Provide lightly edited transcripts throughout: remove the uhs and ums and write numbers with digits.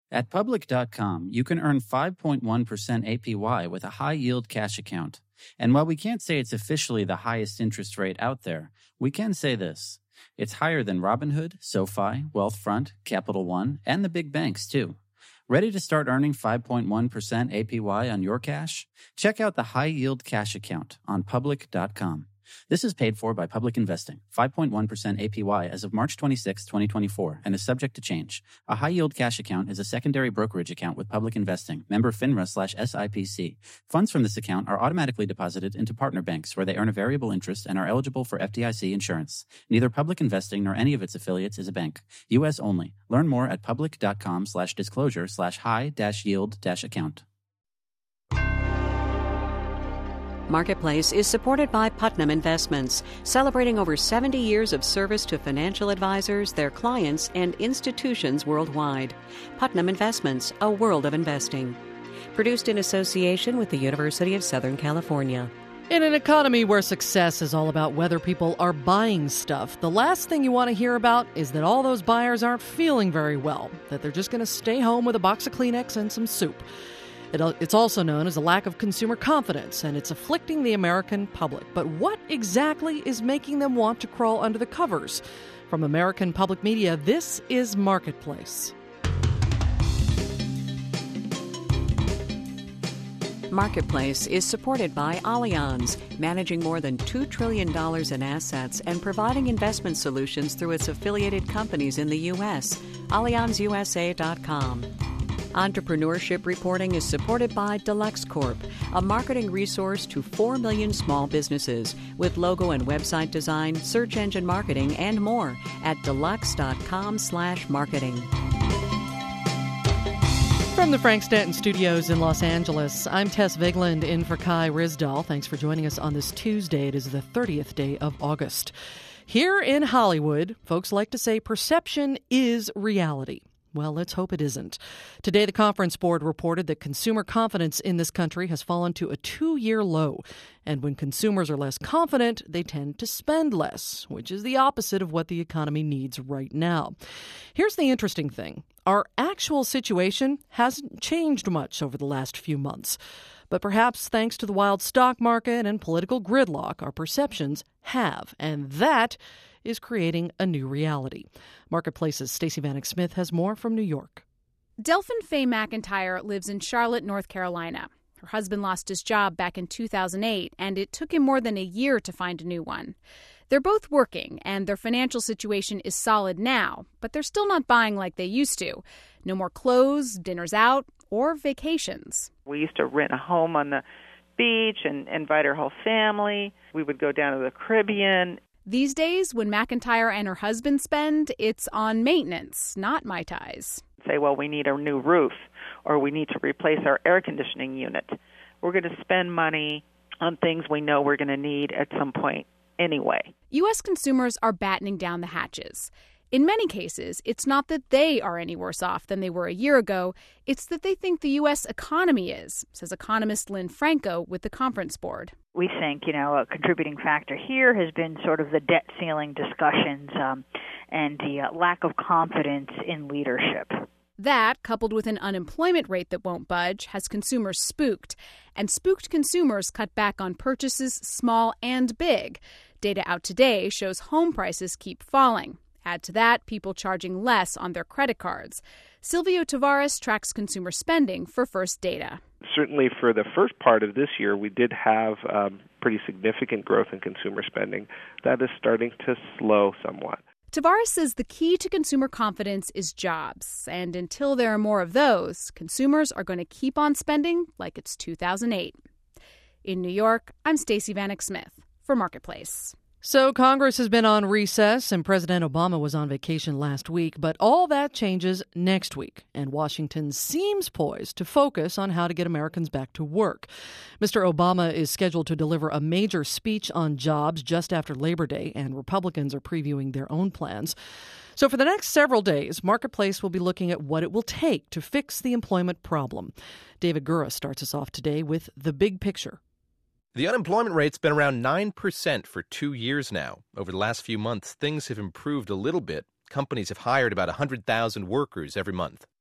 At Public.com, you can earn 5.1% APY with a high-yield cash account. And while we can't say it's officially the highest interest rate out there, we can say this. It's higher than Robinhood, SoFi, Wealthfront, Capital One, and the big banks, too. Ready to start earning 5.1% APY on your cash? Check out the high-yield cash account on Public.com. This is paid for by Public Investing, 5.1% APY as of March 26, 2024, and is subject to change. A high-yield cash account is a secondary brokerage account with Public Investing, member FINRA/SIPC. Funds from this account are automatically deposited into partner banks where they earn a variable interest and are eligible for FDIC insurance. Neither Public Investing nor any of its affiliates is a bank. U.S. only. Learn more at public.com/disclosure/high-yield-account. Marketplace is supported by Putnam Investments, celebrating over 70 years of service to financial advisors, their clients, and institutions worldwide. Putnam Investments, a world of investing. Produced in association with the University of Southern California. In an economy where success is all about whether people are buying stuff, the last thing you want to hear about is that all those buyers aren't feeling very well, that they're just going to stay home with a box of Kleenex and some soup. It's also known as a lack of consumer confidence, and it's afflicting the American public. But what exactly is making them want to crawl under the covers? From American Public Media, this is Marketplace. Marketplace is supported by Allianz, managing more than $2 trillion in assets and providing investment solutions through its affiliated companies in the U.S. AllianzUSA.com. Entrepreneurship reporting is supported by Deluxe Corp, a marketing resource to 4 million small businesses with logo and website design, search engine marketing, and more at deluxe.com/marketing. From the Frank Stanton Studios in Los Angeles, I'm Tess Vigland in for Kai Ryssdal. Thanks for joining us on this Tuesday. It is the 30th day of August. Here in Hollywood, folks like to say perception is reality. Well, let's hope it isn't. Today, the Conference Board reported that consumer confidence in this country has fallen to a 2-year low. And when consumers are less confident, they tend to spend less, which is the opposite of what the economy needs right now. Here's the interesting thing. Our actual situation hasn't changed much over the last few months. But perhaps thanks to the wild stock market and political gridlock, our perceptions have. And that is creating a new reality. Marketplace's Stacey Vanek Smith has more from New York. Delphine Faye McIntyre lives in Charlotte, North Carolina. Her husband lost his job back in 2008, and it took him more than a year to find a new one. They're both working, and their financial situation is solid now, but they're still not buying like they used to. No more clothes, dinners out, or vacations. We used to rent a home on the beach and invite our whole family. We would go down to the Caribbean. These days, when McIntyre and her husband spend, it's on maintenance, not Mai Tais. Say, well, we need a new roof, or we need to replace our air conditioning unit. We're going to spend money on things we know we're going to need at some point anyway. U.S. consumers are battening down the hatches. In many cases, it's not that they are any worse off than they were a year ago. It's that they think the U.S. economy is, says economist Lynn Franco with the Conference Board. We think, a contributing factor here has been sort of the debt ceiling discussions and the lack of confidence in leadership. That, coupled with an unemployment rate that won't budge, has consumers spooked. And spooked consumers cut back on purchases, small and big. Data out today shows home prices keep falling. Add to that, people charging less on their credit cards. Silvio Tavares tracks consumer spending for First Data. Certainly for the first part of this year, we did have pretty significant growth in consumer spending. That is starting to slow somewhat. Tavares says the key to consumer confidence is jobs. And until there are more of those, consumers are going to keep on spending like it's 2008. In New York, I'm Stacey Vanek Smith for Marketplace. So Congress has been on recess and President Obama was on vacation last week, but all that changes next week. And Washington seems poised to focus on how to get Americans back to work. Mr. Obama is scheduled to deliver a major speech on jobs just after Labor Day, and Republicans are previewing their own plans. So for the next several days, Marketplace will be looking at what it will take to fix the employment problem. David Gura starts us off today with the big picture. The unemployment rate's been around 9% for 2 years now. Over the last few months, things have improved a little bit. Companies have hired about 100,000 workers every month.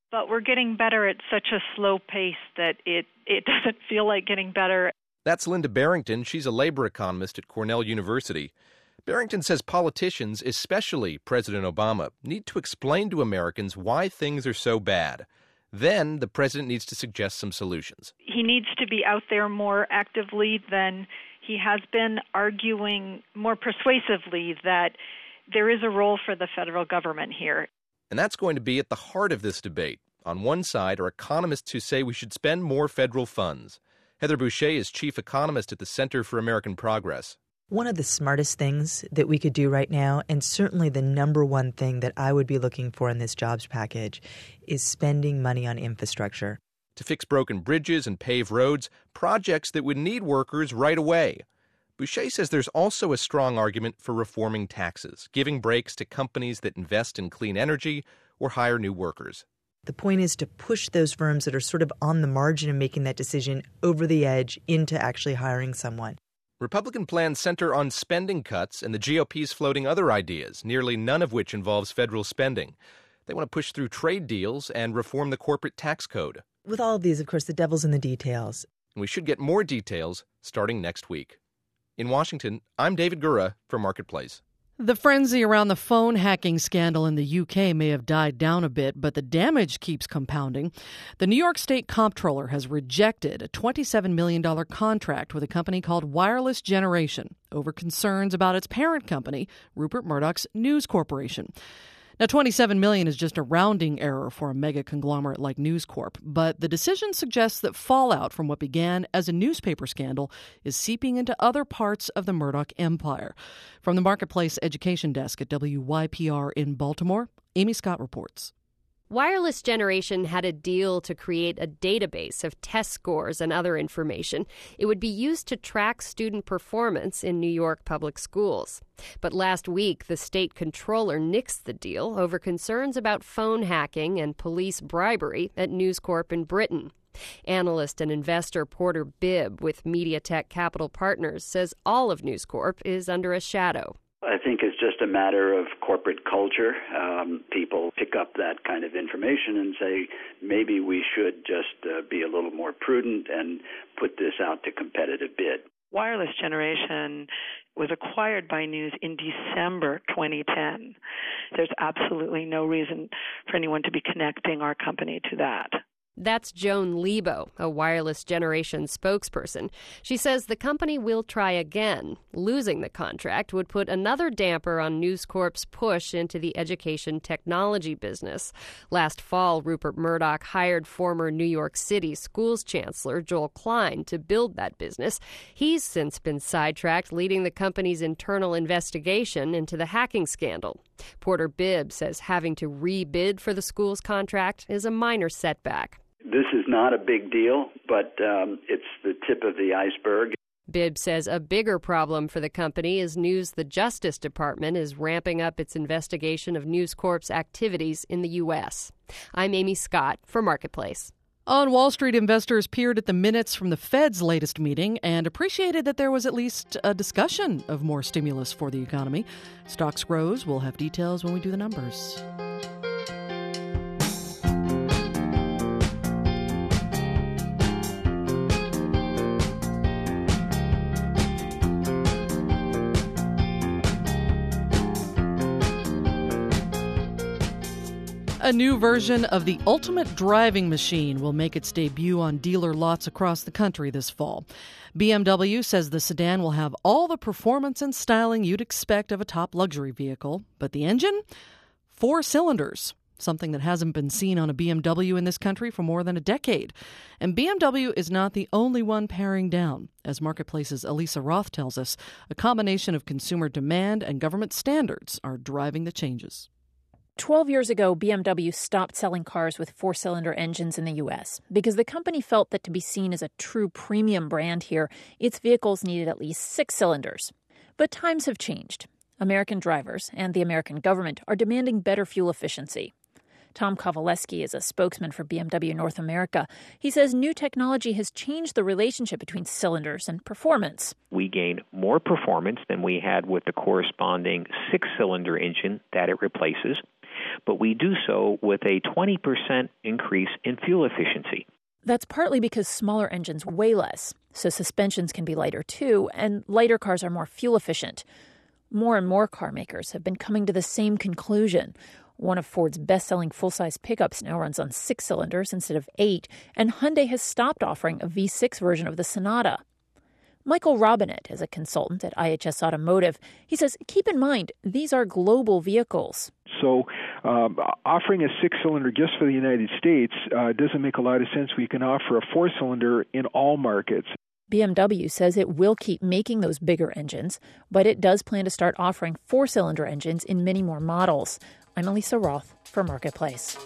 But we're getting better at such a slow pace that it doesn't feel like getting better. That's Linda Barrington. She's a labor economist at Cornell University. Barrington says politicians, especially President Obama, need to explain to Americans why things are so bad. Then the president needs to suggest some solutions. He needs to be out there more actively than he has been, arguing more persuasively that there is a role for the federal government here. And that's going to be at the heart of this debate. On one side are economists who say we should spend more federal funds. Heather Boucher is chief economist at the Center for American Progress. One of the smartest things that we could do right now, and certainly the number one thing that I would be looking for in this jobs package, is spending money on infrastructure. To fix broken bridges and pave roads, projects that would need workers right away. Boucher says there's also a strong argument for reforming taxes, giving breaks to companies that invest in clean energy or hire new workers. The point is to push those firms that are sort of on the margin of making that decision over the edge into actually hiring someone. Republican plans center on spending cuts, and the GOP's floating other ideas, nearly none of which involves federal spending. They want to push through trade deals and reform the corporate tax code. With all of these, of course, the devil's in the details. And we should get more details starting next week. In Washington, I'm David Gura for Marketplace. The frenzy around the phone hacking scandal in the UK may have died down a bit, but the damage keeps compounding. The New York State Comptroller has rejected a $27 million contract with a company called Wireless Generation over concerns about its parent company, Rupert Murdoch's News Corporation. Now, $27 million is just a rounding error for a mega conglomerate like News Corp, but the decision suggests that fallout from what began as a newspaper scandal is seeping into other parts of the Murdoch empire. From the Marketplace Education Desk at WYPR in Baltimore, Amy Scott reports. Wireless Generation had a deal to create a database of test scores and other information. It would be used to track student performance in New York public schools. But last week, the state controller nixed the deal over concerns about phone hacking and police bribery at News Corp in Britain. Analyst and investor Porter Bibb with MediaTek Capital Partners says all of News Corp is under a shadow. I think it's just a matter of corporate culture. People pick up that kind of information and say, maybe we should just be a little more prudent and put this out to competitive bid. Wireless Generation was acquired by News in December 2010. There's absolutely no reason for anyone to be connecting our company to that. That's Joan Lebo, a Wireless Generation spokesperson. She says the company will try again. Losing the contract would put another damper on News Corp's push into the education technology business. Last fall, Rupert Murdoch hired former New York City schools chancellor Joel Klein to build that business. He's since been sidetracked leading the company's internal investigation into the hacking scandal. Porter Bibb says having to rebid for the schools contract is a minor setback. This is not a big deal, but it's the tip of the iceberg. Bibb says a bigger problem for the company is news the Justice Department is ramping up its investigation of News Corp's activities in the U.S. I'm Amy Scott for Marketplace. On Wall Street, investors peered at the minutes from the Fed's latest meeting and appreciated that there was at least a discussion of more stimulus for the economy. Stocks rose. We'll have details when we do the numbers. A new version of the ultimate driving machine will make its debut on dealer lots across the country this fall. BMW says the sedan will have all the performance and styling you'd expect of a top luxury vehicle, but the engine? 4 cylinders, something that hasn't been seen on a BMW in this country for more than a decade. And BMW is not the only one paring down. As Marketplace's Elisa Roth tells us, a combination of consumer demand and government standards are driving the changes. 12 years ago, BMW stopped selling cars with 4-cylinder engines in the U.S. because the company felt that to be seen as a true premium brand here, its vehicles needed at least 6 cylinders. But times have changed. American drivers and the American government are demanding better fuel efficiency. Tom Kowaleski is a spokesman for BMW North America. He says new technology has changed the relationship between cylinders and performance. We gain more performance than we had with the corresponding 6-cylinder engine that it replaces. but we do so with a 20% increase in fuel efficiency. That's partly because smaller engines weigh less, so suspensions can be lighter too, and lighter cars are more fuel efficient. More and more car makers have been coming to the same conclusion. One of Ford's best-selling full-size pickups now runs on 6 cylinders instead of 8, and Hyundai has stopped offering a V6 version of the Sonata. Michael Robinett is a consultant at IHS Automotive. He says, keep in mind, these are global vehicles. So offering a 6-cylinder just for the United States doesn't make a lot of sense. We can offer a 4-cylinder in all markets. BMW says it will keep making those bigger engines, but it does plan to start offering 4-cylinder engines in many more models. I'm Elisa Roth for Marketplace.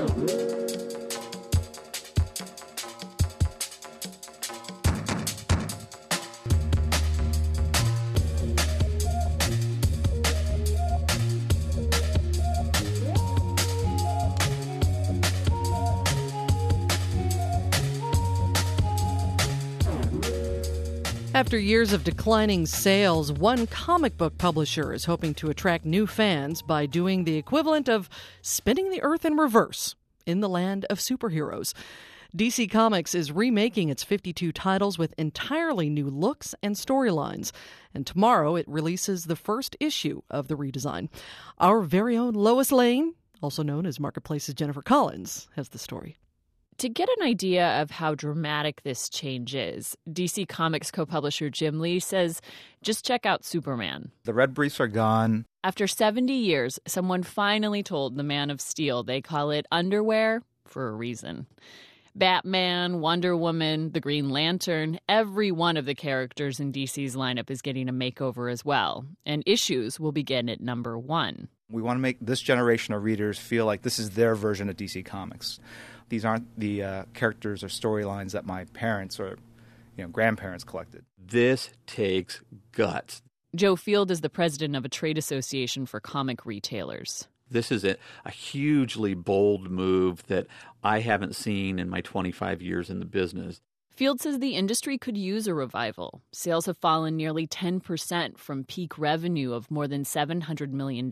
After years of declining sales, one comic book publisher is hoping to attract new fans by doing the equivalent of spinning the earth in reverse in the land of superheroes. DC Comics is remaking its 52 titles with entirely new looks and storylines. And tomorrow it releases the first issue of the redesign. Our very own Lois Lane, also known as Marketplace's Jennifer Collins, has the story. To get an idea of how dramatic this change is, DC Comics co-publisher Jim Lee says, just check out Superman. The red briefs are gone. After 70 years, someone finally told the Man of Steel they call it underwear for a reason. Batman, Wonder Woman, the Green Lantern, every one of the characters in DC's lineup is getting a makeover as well. And issues will begin at number 1. We want to make this generation of readers feel like this is their version of DC Comics. These aren't the characters or storylines that my parents or grandparents collected. This takes guts. Joe Field is the president of a trade association for comic retailers. This is a hugely bold move that I haven't seen in my 25 years in the business. Field says the industry could use a revival. Sales have fallen nearly 10% from peak revenue of more than $700 million.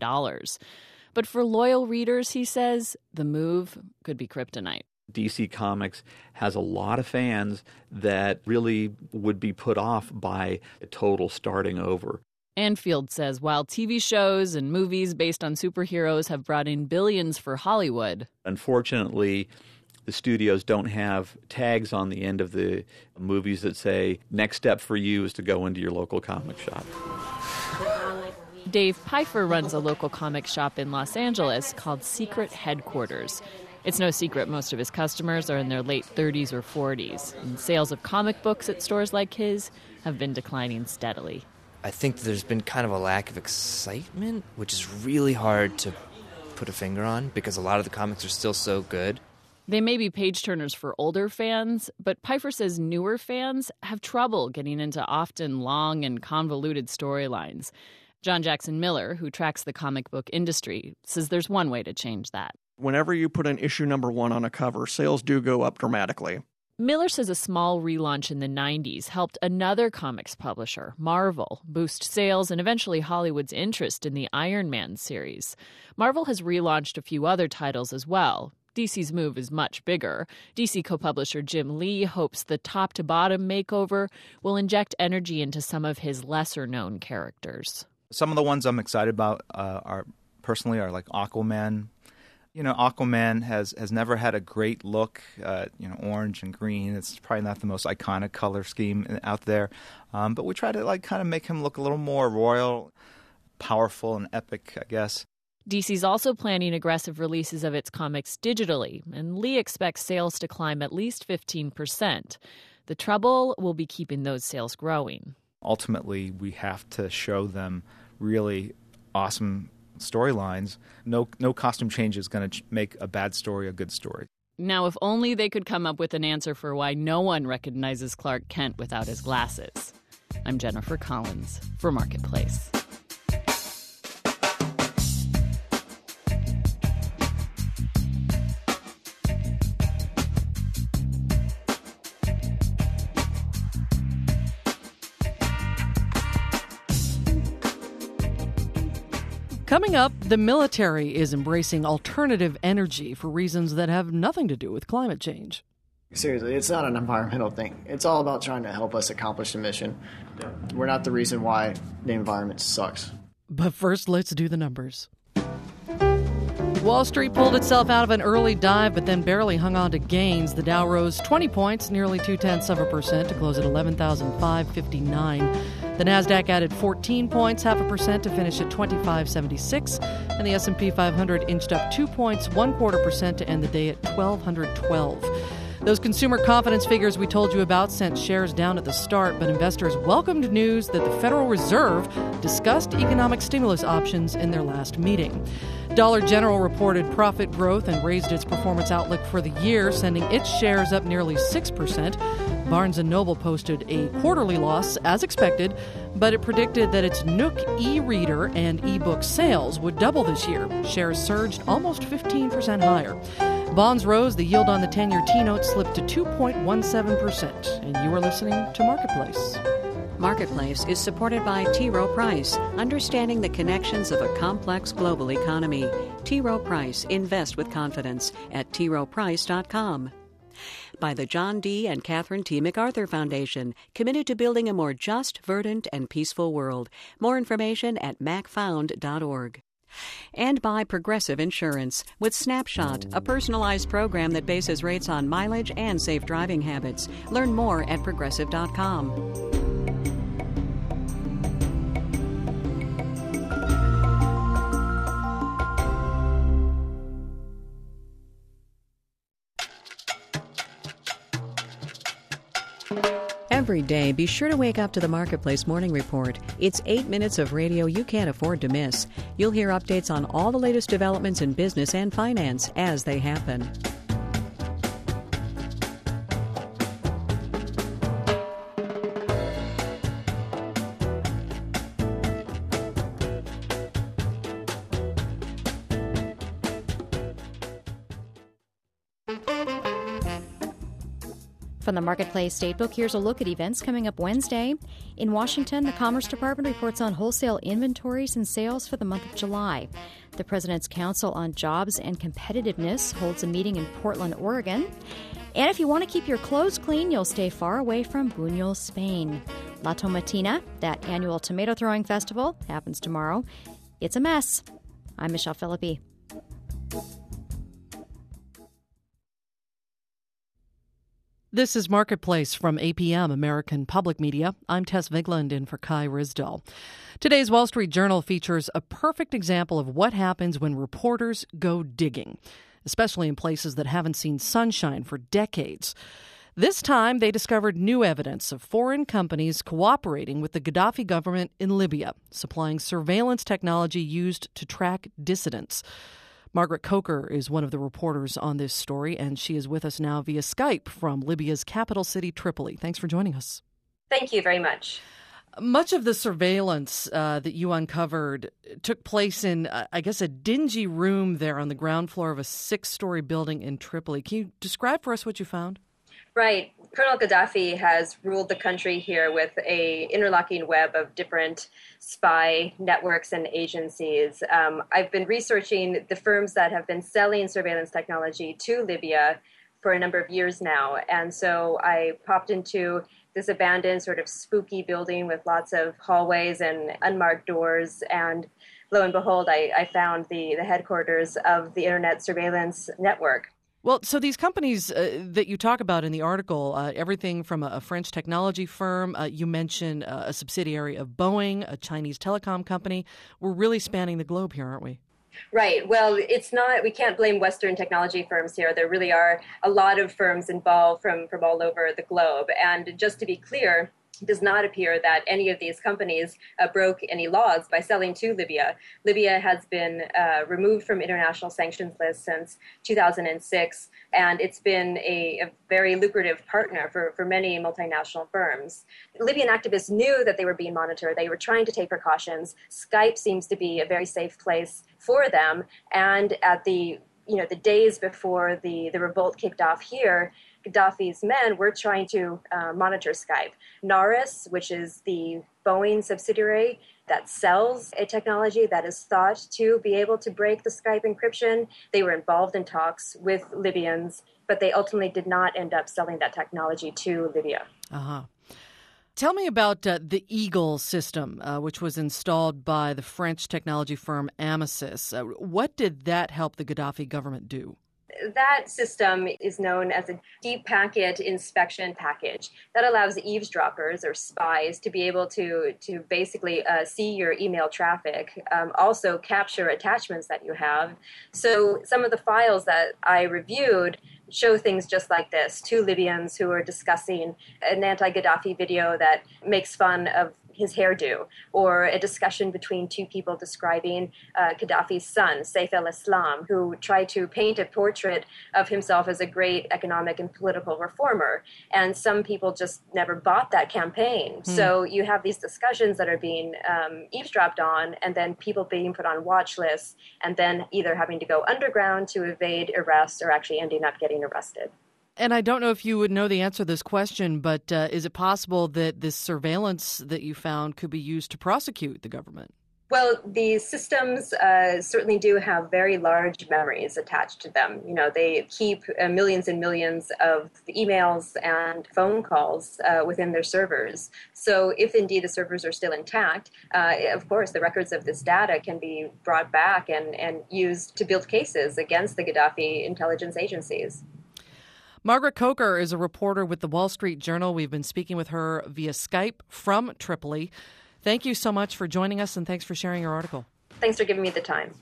But for loyal readers, he says, the move could be kryptonite. DC Comics has a lot of fans that really would be put off by a total starting over. And Field says while TV shows and movies based on superheroes have brought in billions for Hollywood, unfortunately, the studios don't have tags on the end of the movies that say, next step for you is to go into your local comic shop. Dave Pfeiffer runs a local comic shop in Los Angeles called Secret Headquarters. It's no secret most of his customers are in their late 30s or 40s, and sales of comic books at stores like his have been declining steadily. I think there's been kind of a lack of excitement, which is really hard to put a finger on because a lot of the comics are still so good. They may be page-turners for older fans, but Pfeiffer says newer fans have trouble getting into often long and convoluted storylines. John Jackson Miller, who tracks the comic book industry, says there's one way to change that. Whenever you put an issue number 1 on a cover, sales do go up dramatically. Miller says a small relaunch in the 90s helped another comics publisher, Marvel, boost sales and eventually Hollywood's interest in the Iron Man series. Marvel has relaunched a few other titles as well. DC's move is much bigger. DC co-publisher Jim Lee hopes the top-to-bottom makeover will inject energy into some of his lesser-known characters. Some of the ones I'm excited about are like Aquaman. Aquaman has never had a great look, orange and green. It's probably not the most iconic color scheme out there. But we try to kind of make him look a little more royal, powerful, and epic, I guess. DC's also planning aggressive releases of its comics digitally, and Lee expects sales to climb at least 15%. The trouble will be keeping those sales growing. Ultimately, we have to show them really awesome storylines. No costume change is going to make a bad story a good story. Now, if only they could come up with an answer for why no one recognizes Clark Kent without his glasses. I'm Jennifer Collins for Marketplace. Coming up, the military is embracing alternative energy for reasons that have nothing to do with climate change. Seriously, it's not an environmental thing. It's all about trying to help us accomplish the mission. We're not the reason why the environment sucks. But first, let's do the numbers. Wall Street pulled itself out of an early dive, but then barely hung on to gains. The Dow rose 20 points, nearly 0.2% to close at 11,559. The Nasdaq added 14 points, 0.5% to finish at 2576, and the S&P 500 inched up 2 points, 0.25% to end the day at 1,212. Those consumer confidence figures we told you about sent shares down at the start, but investors welcomed news that the Federal Reserve discussed economic stimulus options in their last meeting. Dollar General reported profit growth and raised its performance outlook for the year, sending its shares up nearly 6%. Barnes & Noble posted a quarterly loss, as expected, but it predicted that its Nook e-reader and e-book sales would double this year. Shares surged almost 15% higher. Bonds rose, the yield on the 10-year T-note slipped to 2.17%. And you are listening to Marketplace. Marketplace is supported by T. Rowe Price, understanding the connections of a complex global economy. T. Rowe Price, invest with confidence at troweprice.com. By the John D. and Catherine T. MacArthur Foundation, committed to building a more just, verdant, and peaceful world. More information at macfound.org. And by Progressive Insurance, with Snapshot, a personalized program that bases rates on mileage and safe driving habits. Learn more at progressive.com. Every day, be sure to wake up to the Marketplace Morning Report. It's 8 minutes of radio you can't afford to miss. You'll hear updates on all the latest developments in business and finance as they happen. From the Marketplace Statebook, here's a look at events coming up Wednesday. In Washington, the Commerce Department reports on wholesale inventories and sales for the month of July. The President's Council on Jobs and Competitiveness holds a meeting in Portland, Oregon. And if you want to keep your clothes clean, you'll stay far away from Buñol, Spain. La Tomatina, that annual tomato throwing festival, happens tomorrow. It's a mess. I'm Michelle Philippi. This is Marketplace from APM, American Public Media. I'm Tess Vigland in for Kai Risdall. Today's Wall Street Journal features a perfect example of what happens when reporters go digging, especially in places that haven't seen sunshine for decades. This time, they discovered new evidence of foreign companies cooperating with the Gaddafi government in Libya, supplying surveillance technology used to track dissidents. Margaret Coker is one of the reporters on this story, and she is with us now via Skype from Libya's capital city, Tripoli. Thanks for joining us. Thank you very much. Much of the surveillance that you uncovered took place in, I guess, a dingy room there on the ground floor of a 6-story building in Tripoli. Can you describe for us what you found? Right. Colonel Gaddafi has ruled the country here with an interlocking web of different spy networks and agencies. I've been researching the firms that have been selling surveillance technology to Libya for a number of years now. And so I popped into this abandoned sort of spooky building with lots of hallways and unmarked doors. And lo and behold, I found the headquarters of the Internet Surveillance Network. Well, so these companies that you talk about in the article, everything from a French technology firm, you mentioned a subsidiary of Boeing, a Chinese telecom company. We're really spanning the globe here, aren't we? Right. Well, it's not, we can't blame Western technology firms here. There really are a lot of firms involved from all over the globe. And just to be clear, it does not appear that any of these companies broke any laws by selling to Libya. Libya has been removed from international sanctions lists since 2006, and it's been a very lucrative partner for many multinational firms. Libyan activists knew that they were being monitored. They were trying to take precautions. Skype seems to be a very safe place for them. And at the days before the revolt kicked off here, Gaddafi's men were trying to monitor Skype. Naris, which is the Boeing subsidiary that sells a technology that is thought to be able to break the Skype encryption. They were involved in talks with Libyans, but they ultimately did not end up selling that technology to Libya. Uh-huh. Tell me about the Eagle system, which was installed by the French technology firm Amisys. What did that help the Gaddafi government do? That system is known as a deep packet inspection package that allows eavesdroppers or spies to be able to basically see your email traffic, also capture attachments that you have. So some of the files that I reviewed show things just like this. Two Libyans who are discussing an anti-Gaddafi video that makes fun of his hairdo, or a discussion between two people describing Gaddafi's son, Saif al-Islam, who tried to paint a portrait of himself as a great economic and political reformer. And some people just never bought that campaign. So you have these discussions that are being eavesdropped on, and then people being put on watch lists, and then either having to go underground to evade arrest or actually ending up getting arrested. And I don't know if you would know the answer to this question, but is it possible that this surveillance that you found could be used to prosecute the government? Well, these systems certainly do have very large memories attached to them. You know, they keep millions and millions of emails and phone calls within their servers. So if indeed the servers are still intact, of course, the records of this data can be brought back and used to build cases against the Gaddafi intelligence agencies. Margaret Coker is a reporter with the Wall Street Journal. We've been speaking with her via Skype from Tripoli. Thank you so much for joining us, and thanks for sharing your article. Thanks for giving me the time.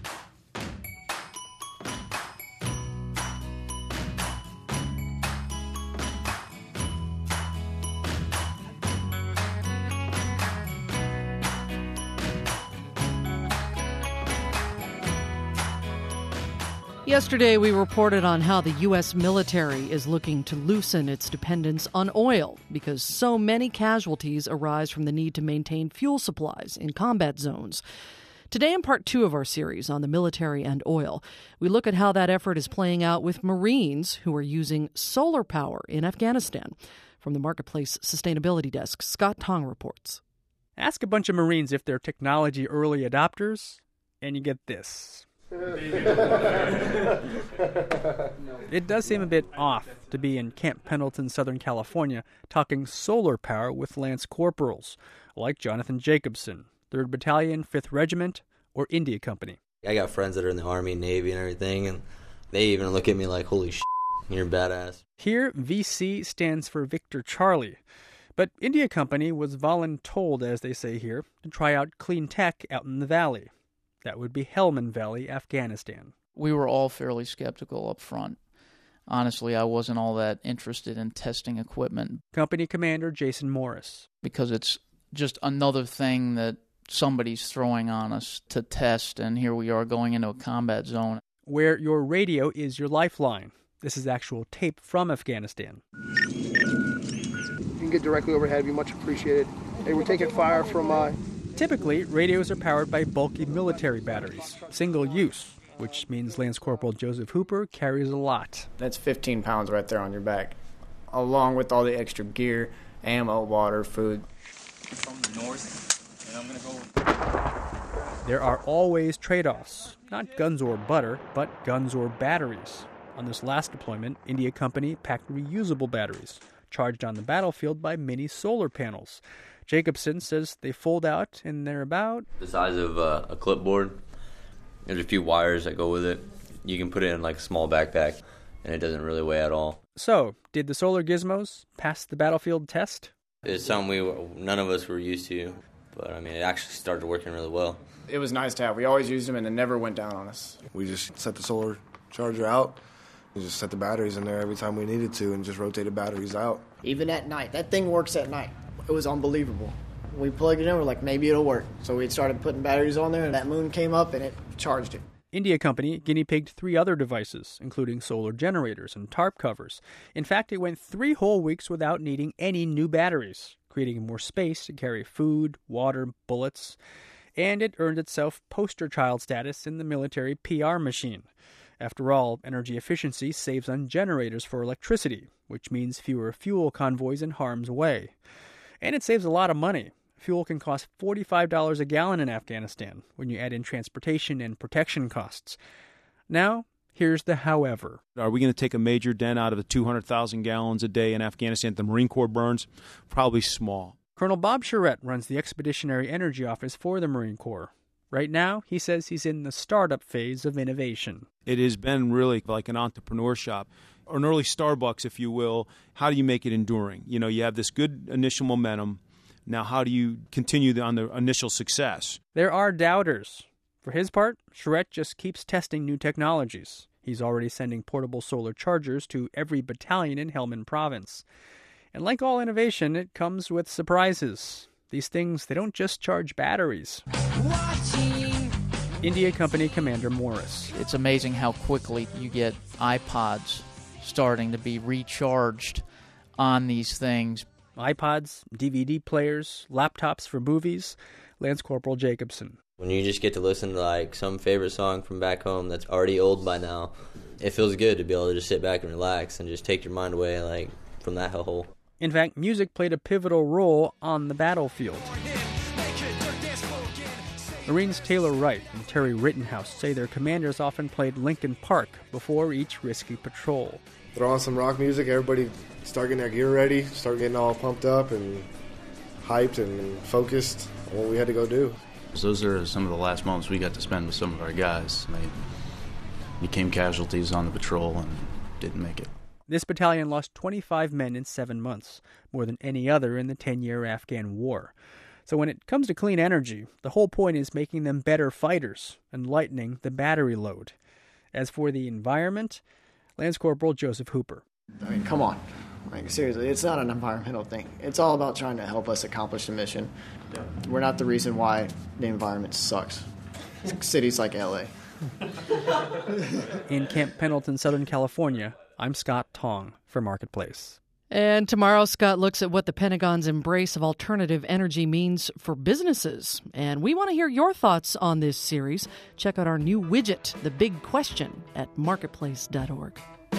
Yesterday, we reported on how the U.S. military is looking to loosen its dependence on oil because so many casualties arise from the need to maintain fuel supplies in combat zones. Today, in part 2 of our series on the military and oil, we look at how that effort is playing out with Marines who are using solar power in Afghanistan. From the Marketplace Sustainability Desk, Scott Tong reports. Ask a bunch of Marines if they're technology early adopters, and you get this. It does seem a bit off to be in Camp Pendleton, Southern California, talking solar power with Lance Corporals, like Jonathan Jacobson, 3rd Battalion, 5th Regiment, or India Company. I got friends that are in the Army, Navy, and everything, and they even look at me like, holy shit, you're badass. Here, VC stands for Victor Charlie. But India Company was voluntold, as they say here, to try out clean tech out in the valley. That would be Helmand Valley, Afghanistan. We were all fairly skeptical up front. Honestly, I wasn't all that interested in testing equipment. Company Commander Jason Morris. Because it's just another thing that somebody's throwing on us to test, and here we are going into a combat zone. Where your radio is your lifeline. This is actual tape from Afghanistan. If you can get directly overhead, it'd be much appreciated. They were taking fire from Typically, radios are powered by bulky military batteries, single use, which means Lance Corporal Joseph Hooper carries a lot. That's 15 pounds right there on your back, along with all the extra gear, ammo, water, food. From the north, and I'm going to go. There are always trade-offs, not guns or butter, but guns or batteries. On this last deployment, India Company packed reusable batteries, charged on the battlefield by mini solar panels. Jacobson says they fold out and they're about the size of a clipboard. There's a few wires that go with it. You can put it in like a small backpack, and it doesn't really weigh at all. So, did the solar gizmos pass the battlefield test? It's something none of us were used to, but I mean, it actually started working really well. It was nice to have. We always used them, and it never went down on us. We just set the solar charger out. We just set the batteries in there every time we needed to and just rotate the batteries out. Even at night. That thing works at night. It was unbelievable. We plugged it in, we're like, maybe it'll work. So we started putting batteries on there, and that moon came up, and it charged it. India Company guinea-pigged 3 other devices, including solar generators and tarp covers. In fact, it went 3 whole weeks without needing any new batteries, creating more space to carry food, water, bullets. And it earned itself poster child status in the military PR machine. After all, energy efficiency saves on generators for electricity, which means fewer fuel convoys in harm's way. And it saves a lot of money. fuel can cost $45 a gallon in Afghanistan when you add in transportation and protection costs. Now, here's the however. Are we going to take a major dent out of the 200,000 gallons a day in Afghanistan that the Marine Corps burns? Probably small. Colonel Bob Charette runs the Expeditionary Energy Office for the Marine Corps. Right now, he says he's in the startup phase of innovation. It has been really like an entrepreneur shop, or an early Starbucks, if you will. How do you make it enduring? You know, you have this good initial momentum. Now, how do you continue on the initial success? There are doubters. For his part, Charette just keeps testing new technologies. He's already sending portable solar chargers to every battalion in Helmand Province. And like all innovation, it comes with surprises. These things, they don't just charge batteries. India Company Commander Morris. It's amazing how quickly you get iPods starting to be recharged on these things. iPods, DVD players, laptops for movies. Lance Corporal Jacobson. When you just get to listen to like some favorite song from back home that's already old by now, it feels good to be able to just sit back and relax and just take your mind away like from that hellhole. In fact, music played a pivotal role on the battlefield. Marines Taylor Wright and Terry Rittenhouse say their commanders often played Linkin Park before each risky patrol. Throw on some rock music, everybody start getting their gear ready, start getting all pumped up and hyped and focused on what we had to go do. Those are some of the last moments we got to spend with some of our guys. They became casualties on the patrol and didn't make it. This battalion lost 25 men in 7 months, more than any other in the 10-year Afghan war. So when it comes to clean energy, the whole point is making them better fighters and lightening the battery load. As for the environment, Lance Corporal Joseph Hooper. I mean, come on. Like, seriously, it's not an environmental thing. It's all about trying to help us accomplish the mission. We're not the reason why the environment sucks. Cities like L.A. In Camp Pendleton, Southern California, I'm Scott Tong for Marketplace. And tomorrow, Scott looks at what the Pentagon's embrace of alternative energy means for businesses. And we want to hear your thoughts on this series. Check out our new widget, The Big Question, at marketplace.org.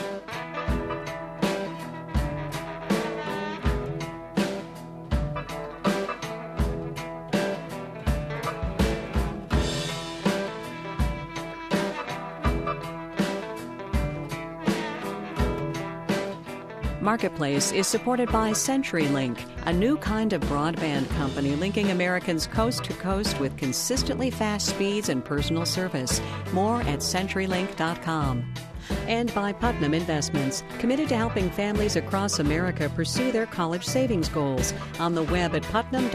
Marketplace is supported by CenturyLink, a new kind of broadband company linking Americans coast to coast with consistently fast speeds and personal service. More at CenturyLink.com. And by Putnam Investments, committed to helping families across America pursue their college savings goals. On the web at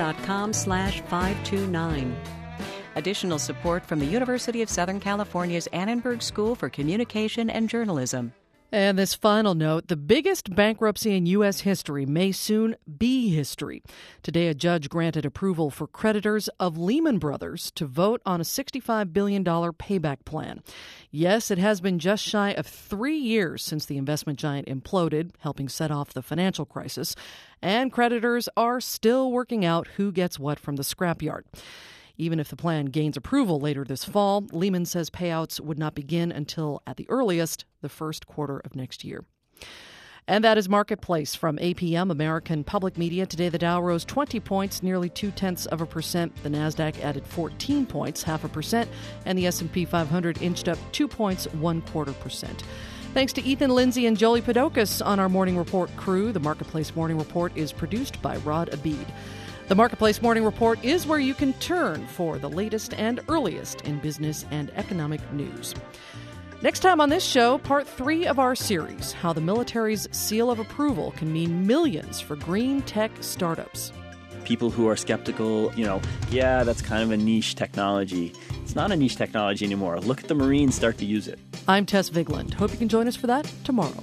putnam.com/529. Additional support from the University of Southern California's Annenberg School for Communication and Journalism. And this final note, the biggest bankruptcy in U.S. history may soon be history. Today, a judge granted approval for creditors of Lehman Brothers to vote on a $65 billion payback plan. Yes, it has been just shy of 3 years since the investment giant imploded, helping set off the financial crisis. And creditors are still working out who gets what from the scrapyard. Even if the plan gains approval later this fall, Lehman says payouts would not begin until, at the earliest, the first quarter of next year. And that is Marketplace from APM, American Public Media. Today, the Dow rose 20 points, nearly 0.2%. The Nasdaq added 14 points, 0.5%, and the S&P 500 inched up 2 points, 0.25%. Thanks to Ethan Lindsay and Jolie Podokis on our Morning Report crew. The Marketplace Morning Report is produced by Rod Abid. The Marketplace Morning Report is where you can turn for the latest and earliest in business and economic news. Next time on this show, part 3 of our series, how the military's seal of approval can mean millions for green tech startups. People who are skeptical, yeah, that's kind of a niche technology. It's not a niche technology anymore. Look at the Marines start to use it. I'm Tess Vigland. Hope you can join us for that tomorrow.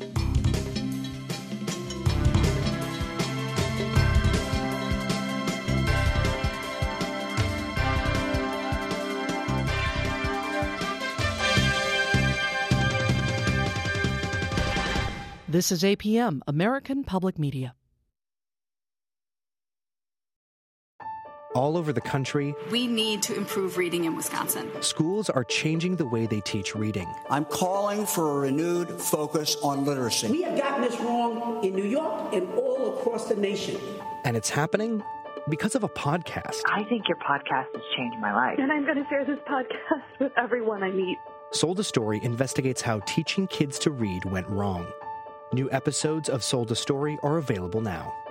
This is APM, American Public Media. All over the country, we need to improve reading in Wisconsin. Schools are changing the way they teach reading. I'm calling for a renewed focus on literacy. We have gotten this wrong in New York and all across the nation. And it's happening because of a podcast. I think your podcast has changed my life. And I'm going to share this podcast with everyone I meet. Sold a Story investigates how teaching kids to read went wrong. New episodes of Sold a Story are available now.